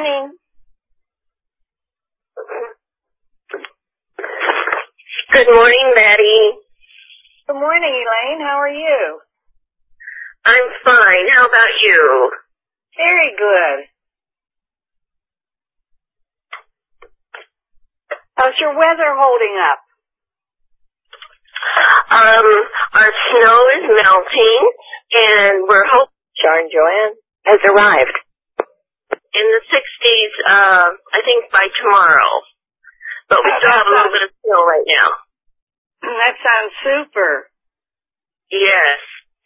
morning. Good morning, Betty. Good morning, Elaine. How are you? I'm fine. How about you? Very good. How's your weather holding up? Our snow is melting, and we're hoping Sharon Joanne has arrived. in the 60s, I think by tomorrow. But we still have a little bit of snow right now. That sounds super. Yes.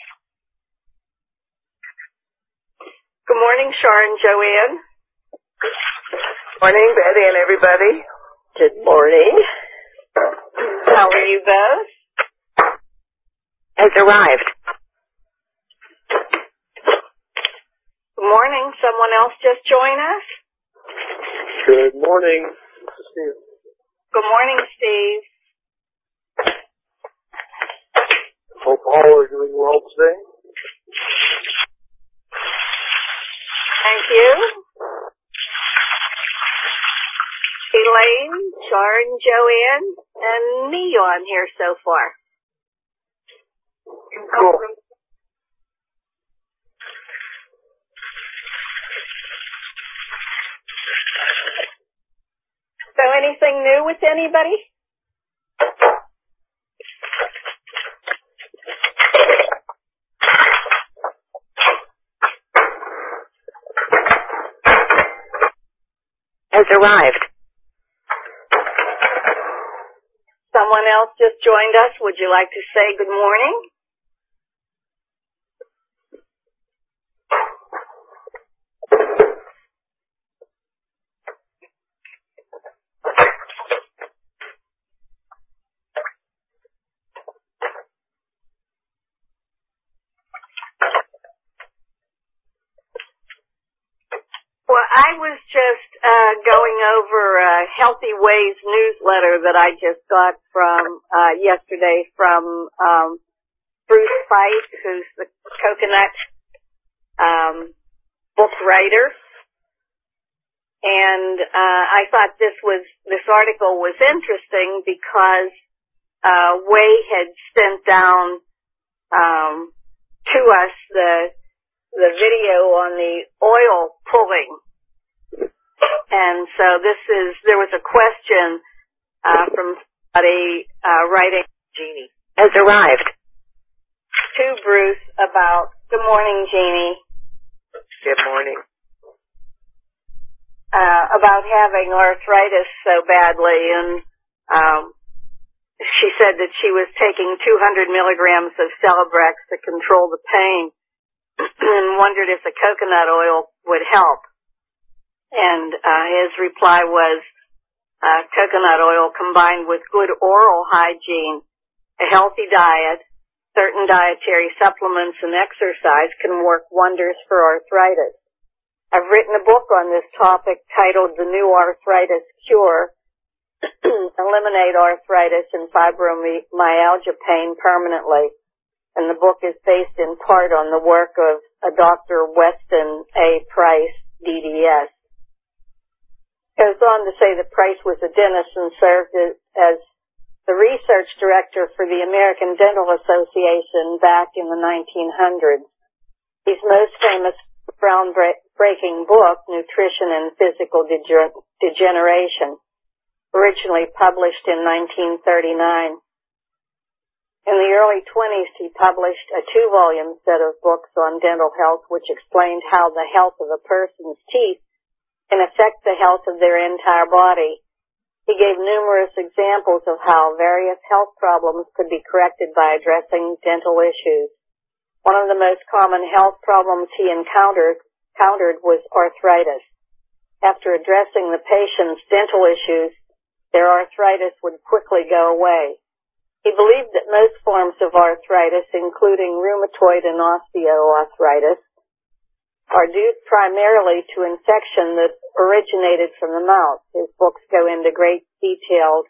Good morning, Sharon Joanne. Morning, Betty and everybody. Good morning. How are you both? Has arrived. Good morning. Someone else just joined us? Good morning. This is Steve. Good morning, Steve. Hope all are doing well today. Thank you. Elaine, Sharon, Joanne, and me on here so far. Cool. So anything new with anybody? Has arrived. Someone else just joined us. Would you like to say good morning? Well, I was just going over a Healthy Ways newsletter that I just got from yesterday from Bruce Price, who's the coconut book writer. And I thought this article was interesting because Way had sent down to us the video on the oil pulling. And so there was a question from somebody writing Jeannie has arrived. to Bruce about, good morning, Jeannie. Good morning. About having arthritis so badly, and she said that she was taking 200 milligrams of Celebrex to control the pain and wondered if the coconut oil would help. And his reply was coconut oil combined with good oral hygiene, a healthy diet, certain dietary supplements, and exercise can work wonders for arthritis. I've written a book on this topic titled The New Arthritis Cure, Eliminate Arthritis and Fibromyalgia Pain Permanently. And the book is based in part on the work of a Dr. Weston A. Price, DDS. Goes on to say that Price was a dentist and served as the research director for the American Dental Association back in the 1900s. He's most famous groundbreaking book, Nutrition and Physical Degeneration, originally published in 1939. In the early 20s, he published a 2-volume set of books on dental health, which explained how the health of a person's teeth can affect the health of their entire body. He gave numerous examples of how various health problems could be corrected by addressing dental issues. One of the most common health problems he encountered was arthritis. After addressing the patient's dental issues, their arthritis would quickly go away. He believed that most forms of arthritis, including rheumatoid and osteoarthritis, are due primarily to infection that originated from the mouth. His books go into great detail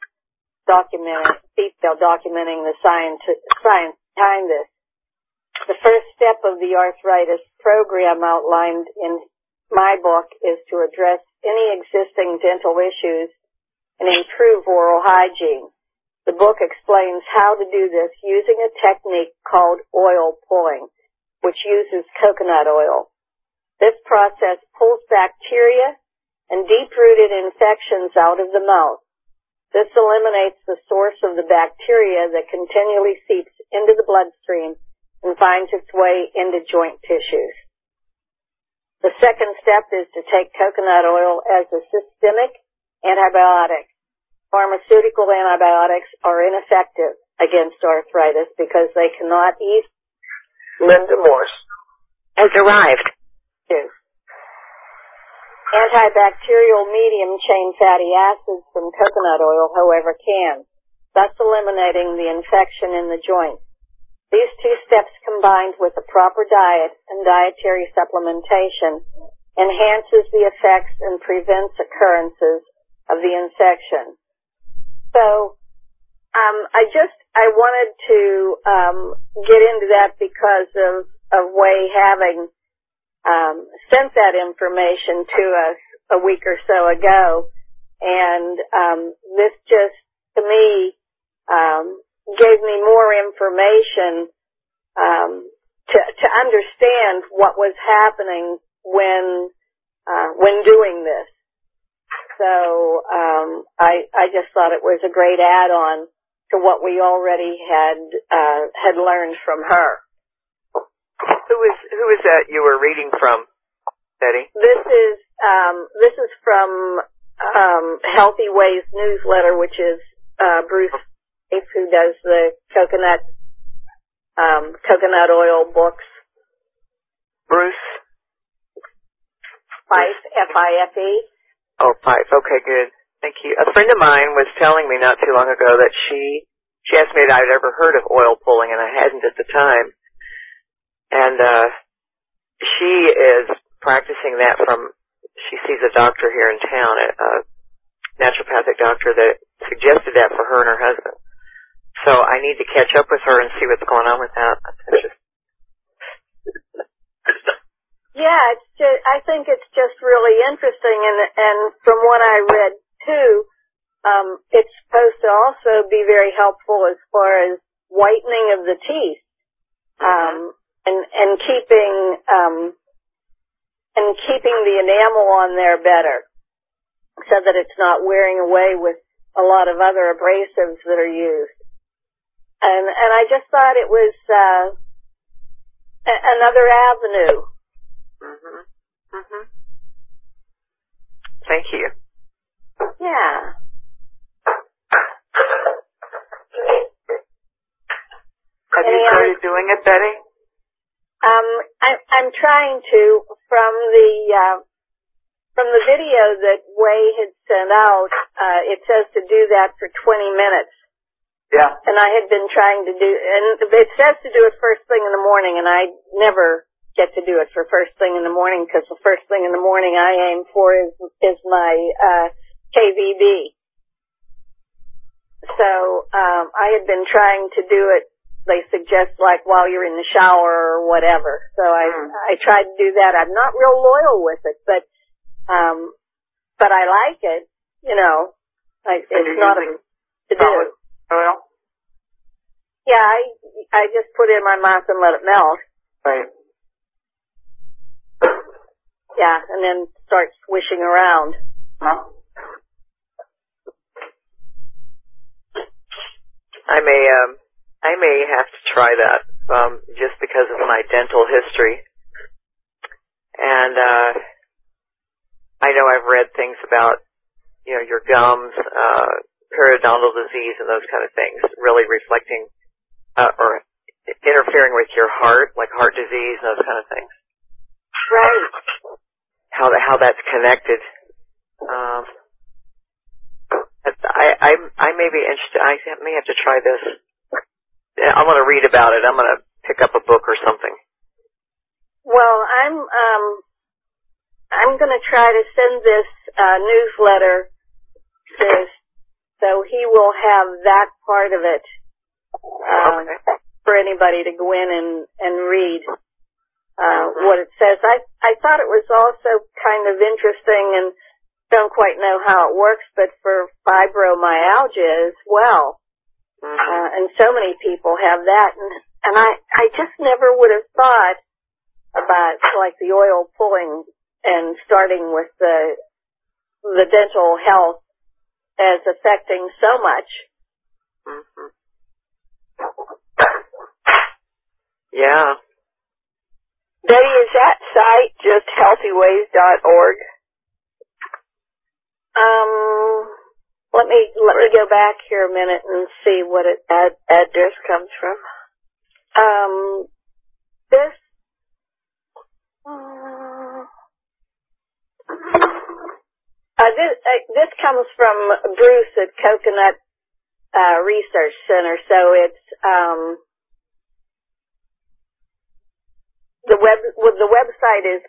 documenting the science behind this. The first step of the arthritis program outlined in my book is to address any existing dental issues and improve oral hygiene. The book explains how to do this using a technique called oil pulling, which uses coconut oil. This process pulls bacteria and deep-rooted infections out of the mouth. This eliminates the source of the bacteria that continually seeps into the bloodstream and finds its way into joint tissues. The second step is to take coconut oil as a systemic antibiotic. Pharmaceutical antibiotics are ineffective against arthritis because they cannot ease. Linda Morse has arrived. Antibacterial medium-chain fatty acids from coconut oil, however, can, thus eliminating the infection in the joint. These two steps combined with a proper diet and dietary supplementation enhances the effects and prevents occurrences of the infection. So, I wanted to get into that because of Wei having sent that information to us a week or so ago, and this just, to me, gave me more information to understand what was happening when doing this. So I just thought it was a great add-on to what we already had learned from her. Who is that you were reading from, Betty? This is from Healthy Ways newsletter, which is Bruce Fife, who does the coconut oil books. Bruce Fife, F-I-F-E. Oh, Fife. Okay, good. Thank you. A friend of mine was telling me not too long ago that she asked me if I'd ever heard of oil pulling, and I hadn't at the time. And she is practicing that she sees a doctor here in town, a naturopathic doctor that suggested that for her and her husband. So I need to catch up with her and see what's going on with that. Yeah, I think it's just really interesting, and from what I read too, it's supposed to also be very helpful as far as whitening of the teeth. And keeping the enamel on there better, so that it's not wearing away with a lot of other abrasives that are used. And I just thought it was another avenue. Thank you. Yeah. Have you started doing it, Betty? I'm trying to, from the video that Wei had sent out, it says to do that for 20 minutes. Yeah. And I had been trying to do, and it says to do it first thing in the morning, and I never get to do it for first thing in the morning, because the first thing in the morning I aim for is my KVB. So I had been trying to do it. They suggest like while you're in the shower or whatever. So I tried to do that. I'm not real loyal with it, but I like it. You know, it's not to do. Oil? Yeah, I just put it in my mouth and let it melt. Right. Yeah, and then start swishing around. Huh? I may have to try that, just because of my dental history. And, I know I've read things about, your gums, periodontal disease and those kind of things, really reflecting, or interfering with your heart, like heart disease and those kind of things. Right. How that's connected. I may be interested. I may have to try this. I'm going to read about it. I'm going to pick up a book or something. Well, I'm going to try to send this newsletter so he will have that part of it for anybody to go in and read what it says. I thought it was also kind of interesting, and don't quite know how it works, but for fibromyalgia as well. And so many people have that. And I just never would have thought about like the oil pulling and starting with the dental health as affecting so much. Mm-hmm. Yeah. Betty, is that site just healthyways.org? Let me go back here a minute and see what address comes from. This comes from Bruce at Coconut Research Center. So it's the website is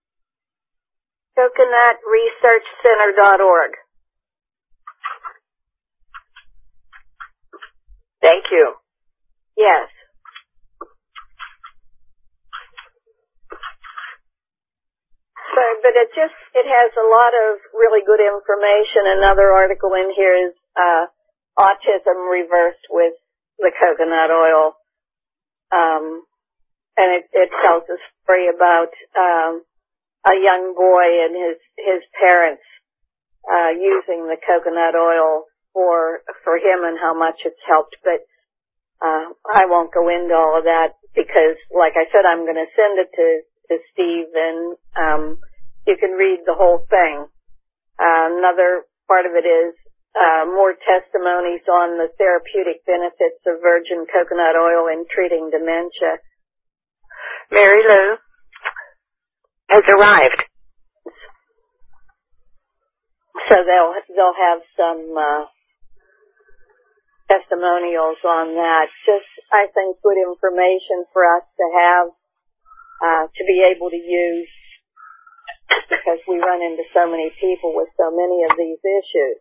coconutresearchcenter.org. Thank you. Yes. But it has a lot of really good information. Another article in here is autism reversed with the coconut oil. And it tells a story about a young boy and his parents using the coconut oil for him and how much it's helped. But I won't go into all of that because, like I said, I'm going to send it to Steve, and you can read the whole thing. Another part of it is more testimonies on the therapeutic benefits of virgin coconut oil in treating dementia. Mary Lou has arrived. So they'll have some testimonials on that. Just, I think, good information for us to have, to be able to use, because we run into so many people with so many of these issues.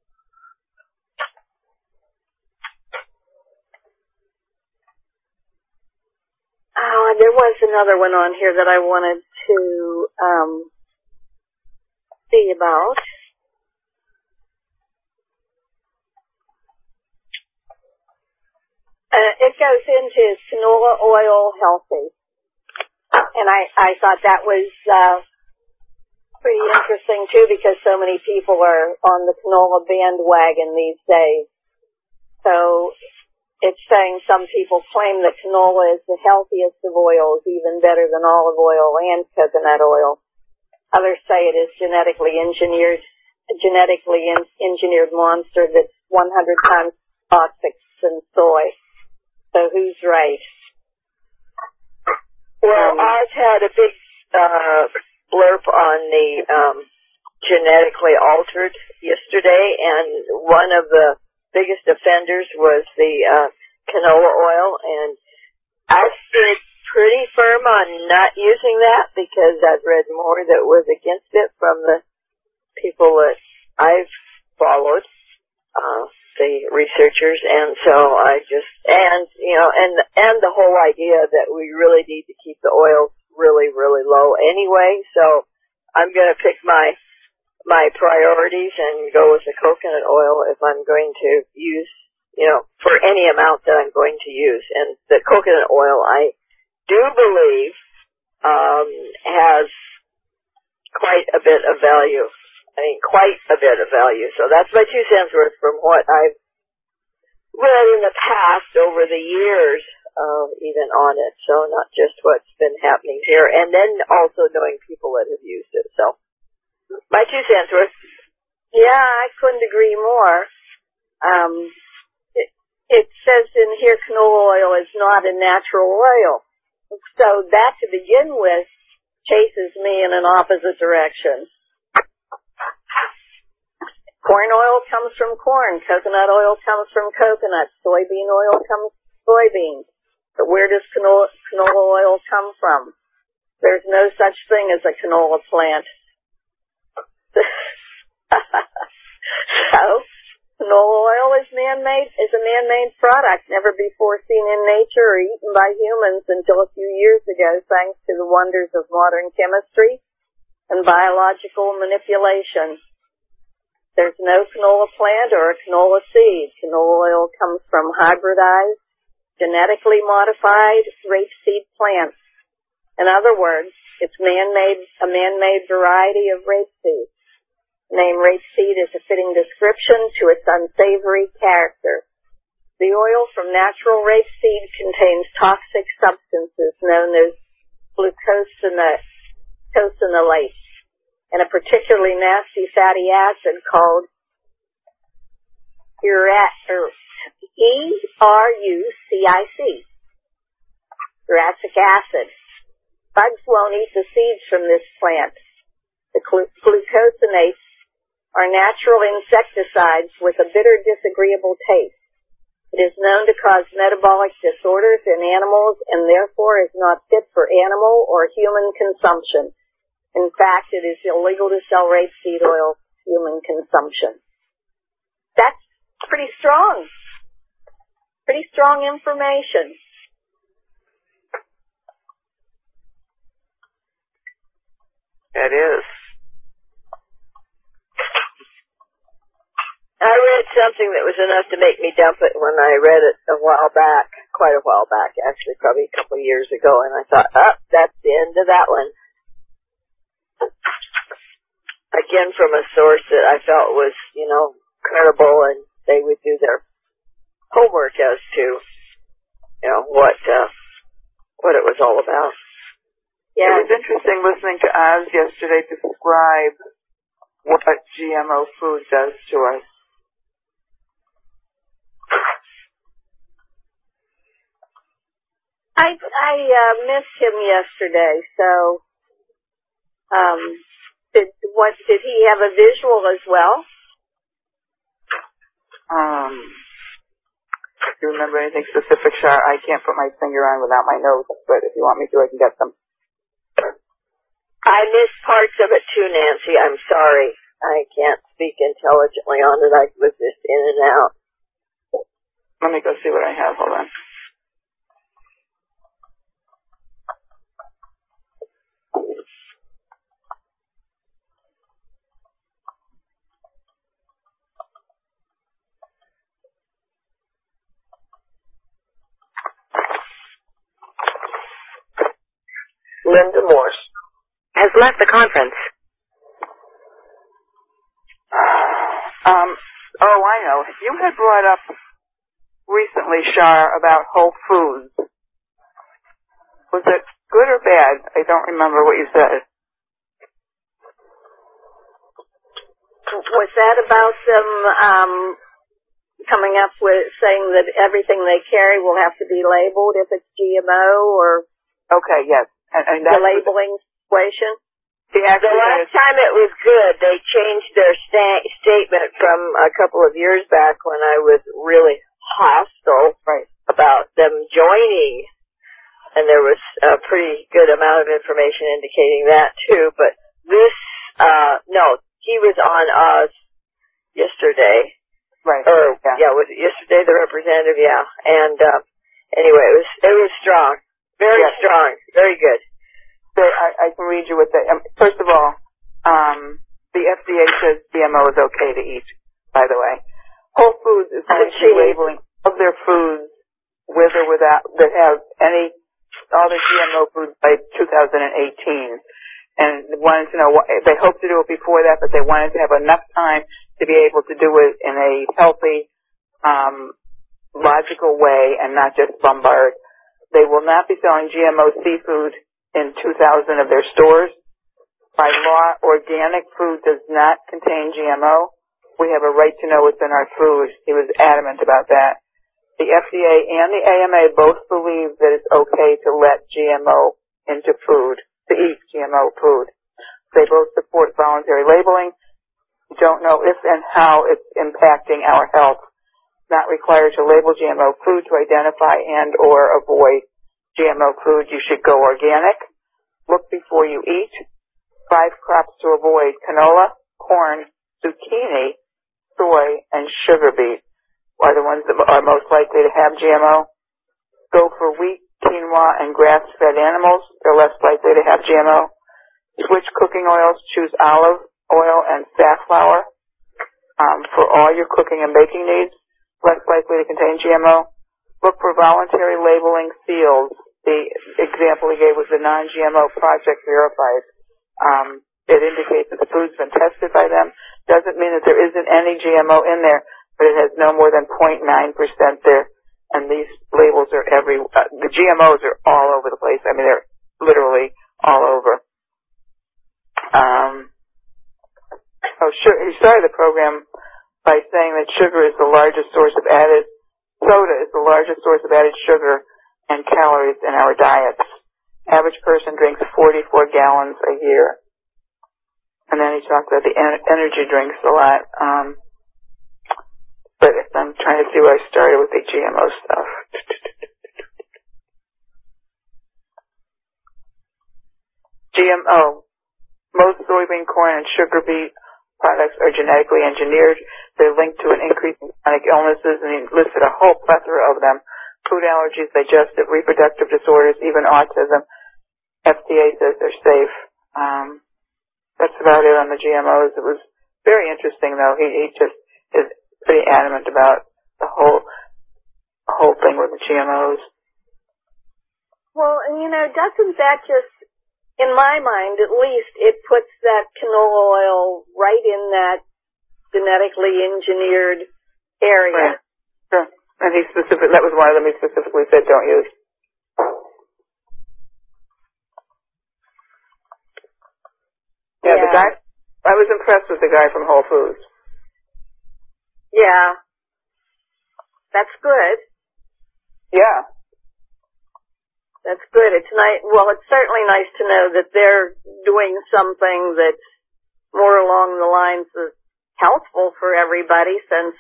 Oh, there was another one on here that I wanted to see about. It goes into canola oil healthy. And I thought that was pretty interesting too, because so many people are on the canola bandwagon these days. So it's saying some people claim that canola is the healthiest of oils, even better than olive oil and coconut oil. Others say it is genetically engineered monster that's 100 times toxic than soy. So who's right? Well, Oz had a big blurb on the genetically altered yesterday, and one of the biggest offenders was the canola oil, and I stood pretty firm on not using that because I've read more that was against it from the people that I've followed, the researchers, and so I just, and the whole idea that we really need to keep the oil really, really low anyway, so I'm going to pick my priorities and go with the coconut oil if I'm going to use, for any amount that I'm going to use. And the coconut oil, I do believe, has quite a bit of value. Quite a bit of value. So that's my 2 cents worth from what I've read in the past over the years, even on it. So not just what's been happening here, and then also knowing people that have used it. So my 2 cents worth. Yeah, I couldn't agree more. It says in here canola oil is not a natural oil. So that, to begin with, chases me in an opposite direction. Corn oil comes from corn. Coconut oil comes from coconut. Soybean oil comes from soybeans. But where does canola oil come from? There's no such thing as a canola plant. So, canola oil is a man-made product, never before seen in nature or eaten by humans until a few years ago, thanks to the wonders of modern chemistry and biological manipulation. There's no canola plant or a canola seed. Canola oil comes from hybridized, genetically modified rapeseed plants. In other words, it's a man-made variety of rapeseed. The name rapeseed is a fitting description to its unsavory character. The oil from natural rapeseed contains toxic substances known as glucosinolates and a particularly nasty fatty acid called ERUCIC, uracic acid. Bugs won't eat the seeds from this plant. The glucosinates are natural insecticides with a bitter, disagreeable taste. It is known to cause metabolic disorders in animals and therefore is not fit for animal or human consumption. In fact, it is illegal to sell rapeseed oil for human consumption. That's pretty strong. Pretty strong information. It is. I read something that was enough to make me dump it when I read it a while back, quite a while back, actually, probably a couple of years ago, and I thought, that's the end of that one. Again, from a source that I felt was, credible, and they would do their homework as to, what it was all about. Yeah. It was interesting listening to Oz yesterday describe what GMO food does to us. I missed him yesterday, so did he have a visual as well? Do you remember anything specific, Shar? I can't put my finger on without my notes, but if you want me to, I can get them. I missed parts of it too, Nancy. I'm sorry. I can't speak intelligently on it. I was just in and out. Let me go see what I have. Hold on. Linda Morse has left the conference. I know. You had brought up recently, Shar, about Whole Foods. Was it good or bad? I don't remember what you said. Was that about them coming up with saying that everything they carry will have to be labeled if it's GMO or... Okay, yes. And the labeling situation? The last time it was good. They changed their statement from a couple of years back when I was really hostile about them joining. And there was a pretty good amount of information indicating that too. But this, he was on Oz yesterday. Right. Was it yesterday, the representative? Yeah. And, anyway, it was strong. Very strong. Very good. So I can read you what first of all, the FDA says GMO is okay to eat, by the way. Whole Foods is going to be labeling all their foods with or without, that have all their GMO foods by 2018. And wanted to know they hope to do it before that, but they wanted to have enough time to be able to do it in a healthy, logical way and not just bombard. They will not be selling GMO seafood in 2,000 of their stores. By law, organic food does not contain GMO. We have a right to know what's in our food. He was adamant about that. The FDA and the AMA both believe that it's okay to let GMO into food, to eat GMO food. They both support voluntary labeling. Don't know if and how it's impacting our health. Not required to label GMO food to identify and or avoid GMO food. You should go organic. Look before you eat. 5 crops to avoid: canola, corn, zucchini, soy, and sugar beet are the ones that are most likely to have GMO. Go for wheat, quinoa, and grass-fed animals. They're less likely to have GMO. Switch cooking oils. Choose olive oil and safflower. for all your cooking and baking needs, less likely to contain GMO. Look for voluntary labeling seals. The example he gave was the non-GMO Project Verified. It indicates that the food's been tested by them. Doesn't mean that there isn't any GMO in there, but it has no more than 0.9% there. And these labels are the GMOs are all over the place. I mean, they're literally all over. He started the program by saying that soda is the largest source of added sugar and calories in our diets. Average person drinks 44 gallons a year. And then he talked about the energy drinks a lot. But I'm trying to see where I started with the GMO stuff. GMO. Most soybean, corn, and sugar beet products are genetically engineered. They're linked to an increase in chronic illnesses, and he listed a whole plethora of them. Food allergies, digestive, reproductive disorders, even autism. FDA says they're safe. That's about it on the GMOs. It was very interesting, though. He just is pretty adamant about the whole thing with the GMOs. Well, and doesn't that just, in my mind at least, it puts that canola oil right in that genetically engineered area. Right. Sure. And that was one of them he specifically said don't use. Yeah, the guy, I was impressed with the guy from Whole Foods. Yeah. That's good. Yeah. That's good. It's nice. Well, it's certainly nice to know that they're doing something that's more along the lines of healthful for everybody, since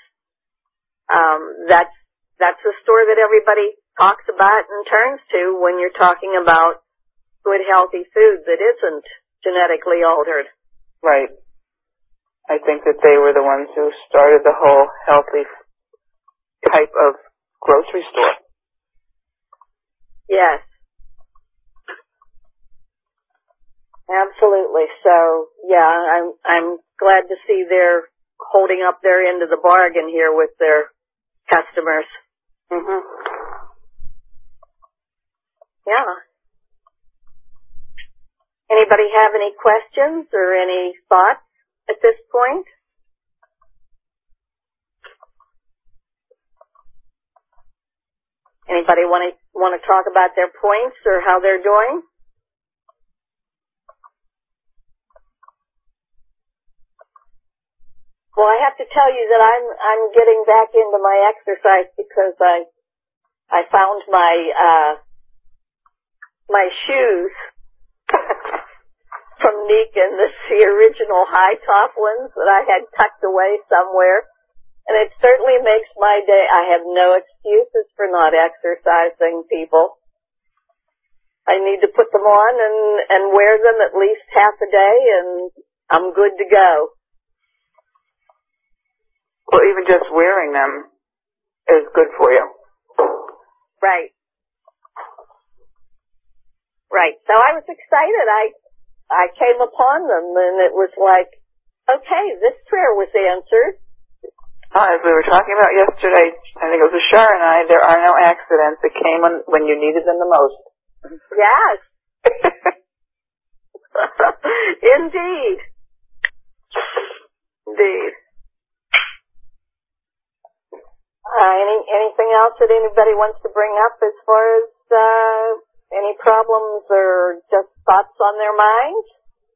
that's the store that everybody talks about and turns to when you're talking about good, healthy food that isn't genetically altered. Right. I think that they were the ones who started the whole healthy type of grocery store. Yes. Absolutely. So, yeah, I'm glad to see they're holding up their end of the bargain here with their customers. Mhm. Yeah. Anybody have any questions or any thoughts at this point? Anybody want to talk about their points or how they're doing? Well, I have to tell you that I'm getting back into my exercise because I found my shoes from Neekin, the original high top ones that I had tucked away somewhere. And it certainly makes my day. I have no excuses for not exercising, people. I need to put them on and wear them at least half a day, and I'm good to go. Well, even just wearing them is good for you. Right. Right. So I was excited. I came upon them, and it was like, okay, this prayer was answered. As we were talking about yesterday, I think it was Ashar and I, there are no accidents. It came when you needed them the most. Yes. Indeed. Indeed. Anything else that anybody wants to bring up as far as any problems or just thoughts on their minds?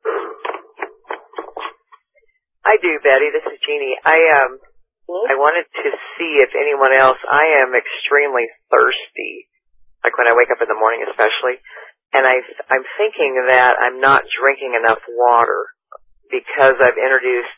I do, Betty. This is Jeannie. I wanted to see if anyone else. I am extremely thirsty, like when I wake up in the morning, especially. And I'm thinking that I'm not drinking enough water because I've introduced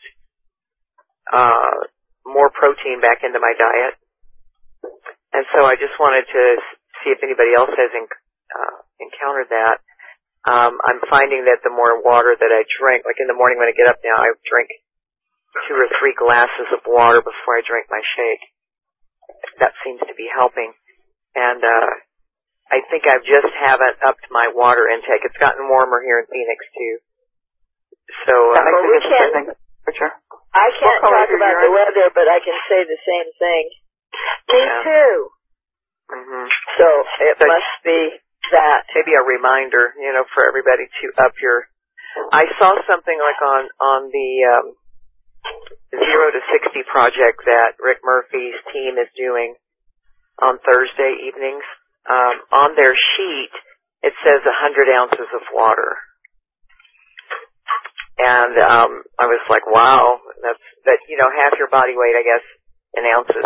more protein back into my diet. And so I just wanted to see if anybody else has encountered that. I'm finding that the more water that I drink, like in the morning when I get up now, I drink 2 or 3 glasses of water before I drink my shake. That seems to be helping. And I think I just haven't upped my water intake. It's gotten warmer here in Phoenix, too. So that makes a difference, I think, for sure. I can't talk about the weather, but I can say the same thing. Me too. Mhm. So it must be that. Maybe a reminder, for everybody to up your. I saw something like on the 0 to 60 project that Rick Murphy's team is doing on Thursday evenings. On their sheet, it says 100 ounces of water. And I was like, wow, that's half your body weight, I guess, in ounces.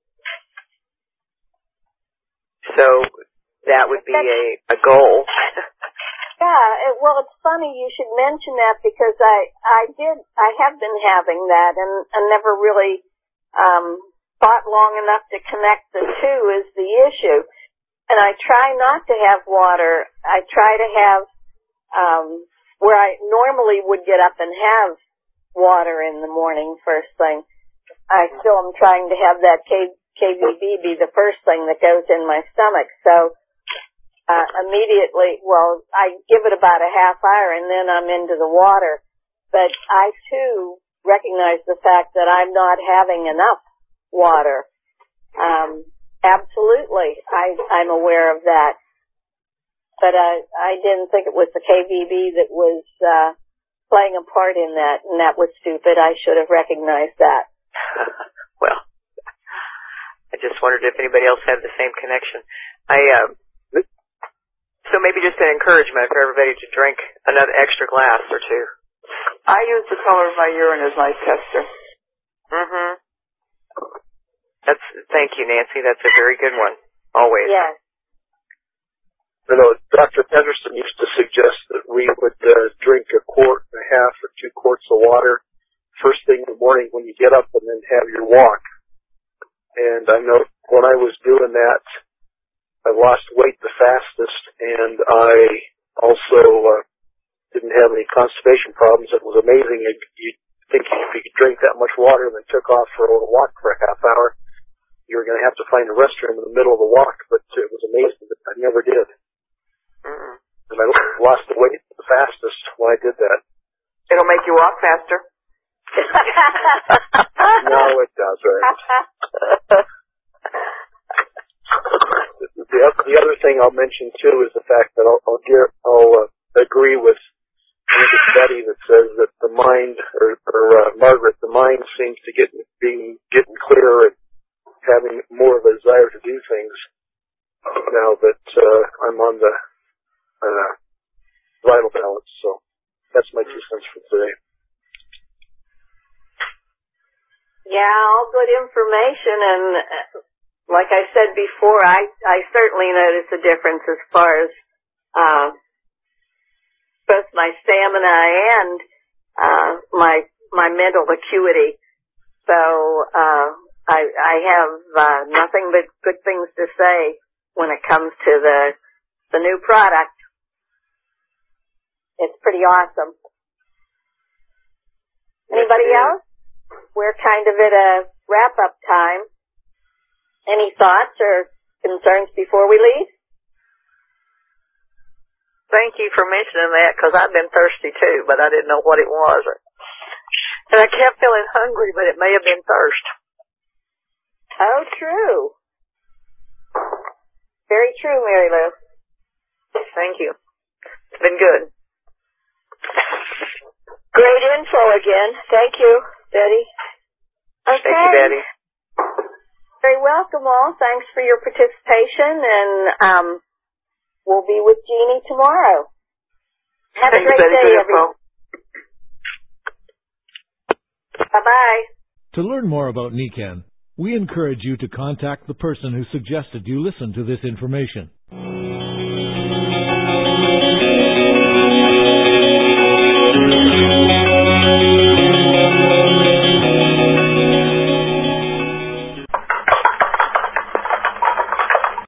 So that would be a goal. Yeah, well, it's funny you should mention that because I have been having that and never really thought long enough to connect the two is the issue. And I try not to have water. I try to have where I normally would get up and have water in the morning first thing. I still am trying to have that KVB be the first thing that goes in my stomach. So immediately, well, I give it about a half hour and then I'm into the water. But I too recognize the fact that I'm not having enough water. Absolutely, I'm aware of that. But I didn't think it was the KVB that was playing a part in that, and that was stupid. I should have recognized that. Well, I just wondered if anybody else had the same connection. So maybe just an encouragement for everybody to drink another extra glass or two. I use the color of my urine as my tester. Mhm. Thank you, Nancy. That's a very good one. Always. Yes. Dr. Pedersen used to suggest that we would drink 1.5 quarts or 2 quarts of water first thing in the morning when you get up and then have your walk. And I know when I was doing that, I lost weight the fastest, and I also didn't have any constipation problems. It was amazing. You'd think if you could drink that much water and then took off for a little walk for a half hour, you were going to have to find a restroom in the middle of the walk, but it was amazing that I never did. And I lost the weight the fastest when I did that. It'll make you walk faster. No, it doesn't. The other thing I'll mention too is the fact that I'll agree with the study that says that the mind, or Margaret, the mind seems to getting clearer and having more of a desire to do things now that I'm on the vital balance. So that's my 2 cents for today. Yeah, all good information, and like I said before, I certainly notice a difference as far as both my stamina and my mental acuity. So I have nothing but good things to say when it comes to the new product. It's pretty awesome. Anybody else? We're kind of at a wrap-up time. Any thoughts or concerns before we leave? Thank you for mentioning that, because I've been thirsty too, but I didn't know what it was. And I kept feeling hungry, but it may have been thirst. Oh, true. Very true, Mary Lou. Thank you. It's been good. Great info again. Thank you, Betty. Okay. Thank you, Betty. Very welcome all. Thanks for your participation, and we'll be with Jeannie tomorrow. Have a great day, everyone. Bye-bye. To learn more about NECAN, we encourage you to contact the person who suggested you listen to this information.